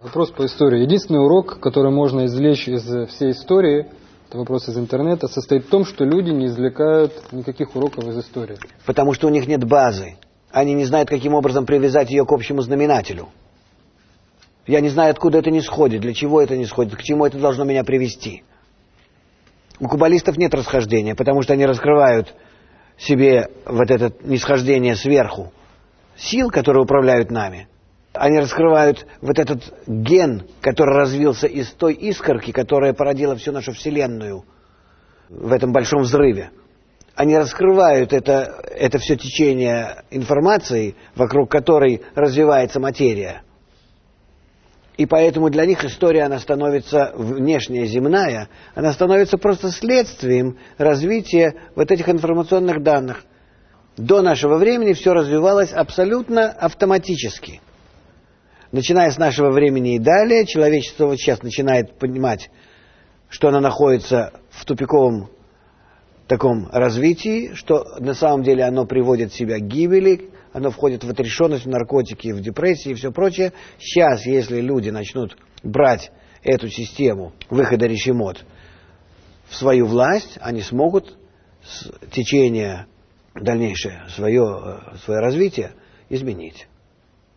Вопрос по истории. Единственный урок, который можно извлечь из всей истории, это вопрос из интернета, состоит в том, что люди не извлекают никаких уроков из истории. Потому что у них нет базы. Они не знают, каким образом привязать ее к общему знаменателю. Я не знаю, откуда это нисходит, для чего это нисходит, к чему это должно меня привести. У каббалистов нет расхождения, потому что они раскрывают себе вот это нисхождение сверху сил, которые управляют нами. Они раскрывают вот этот ген, который развился из той искорки, которая породила всю нашу Вселенную в этом большом взрыве. Они раскрывают это все течение информации, вокруг которой развивается материя. И поэтому для них история, она становится внешняя, земная, она становится просто следствием развития вот этих информационных данных. До нашего времени все развивалось абсолютно автоматически. Начиная с нашего времени и далее, человечество вот сейчас начинает понимать, что оно находится в тупиковом таком развитии, что на самом деле оно приводит себя к гибели, оно входит в отрешенность, в наркотики, в депрессии и все прочее. Сейчас, если люди начнут брать эту систему выхода решимот в свою власть, они смогут течение дальнейшее, свое развитие изменить.